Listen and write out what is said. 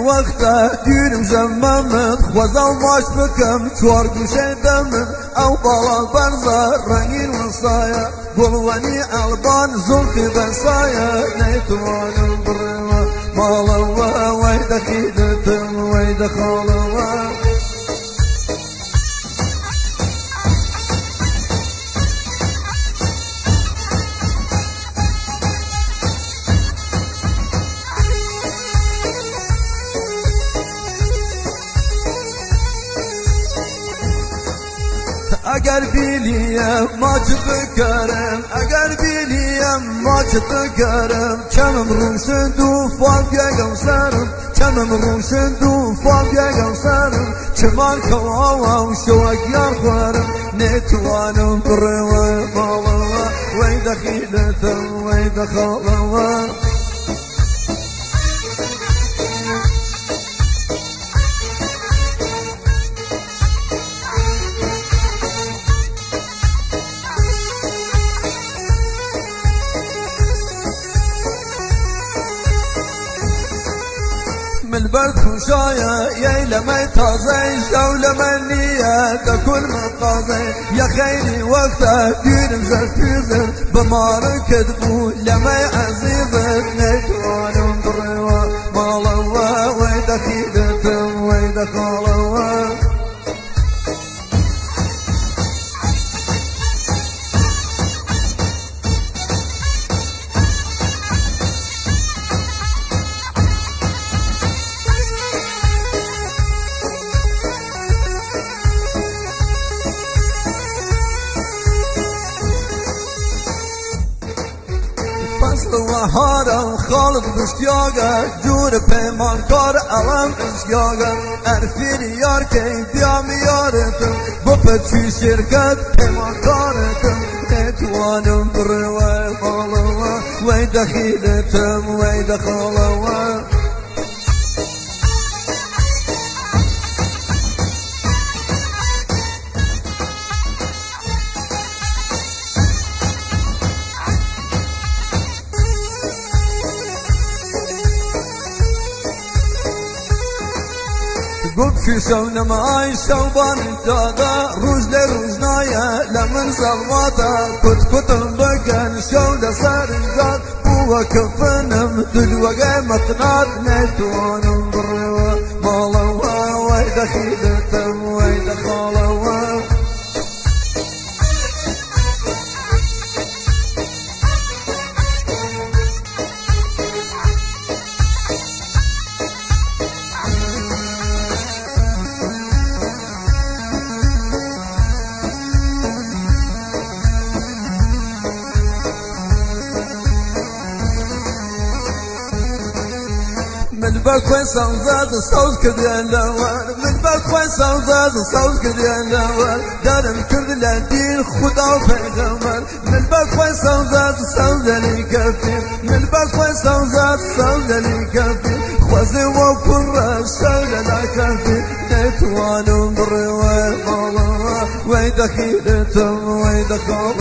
وقتا دیرم زمامت خوزم باش بکم چوار گوشه دمم او بالا برزا رنگین وصایا گلوانی البان زلفی بسایا نیتوانم بروا مالا ويدا خيدتم ويدا خالوا اگر biliyem maç bıkarım eğer biliyem maç bıkarım çamım rumşun du fabya gamsarım çamım rumşun du fabya gamsarım çman kavavam şovak yarvarım ne tuvanım breva malava veyda khiletem veyda khalava من برد خوشايا يلمي تازي شولمي نية كل مقاضي يا خيري وقتا ديرم زرفيزر بمارك دبو لمي عزيزر نيتوانم بروا مالوا ويدا خيدتم ويدا خالوا وهارم خالد بشتیاگه جور پیمانکار علم اشیاگه ارفیر یار که بیام یارتم با پچی شرکت پیمانکارتم نتوانم بروه بالوه وی دخیلتم وی دخالوه قلت في شون معاي شوبان جادا روز لروزنايا لمن زلواتا كت بكن شودا صار جاد هو كفنم دلوقا مقناط نتوانم بروا مالوا ويدا خيدتم ويدا خالوا من بالخوي صوزات صوز كديان لوان من بالخوي صوزات صوز كديان لوان دارم كرد لدين خدا وبيغمر من بالخوي صوزات صوز لي كفي من بالخوي صوزات صوز لي كفي خوزي وفر الشغل لا كفي نتوانم بروا مالا ويدا خيرتم ويدا خالوا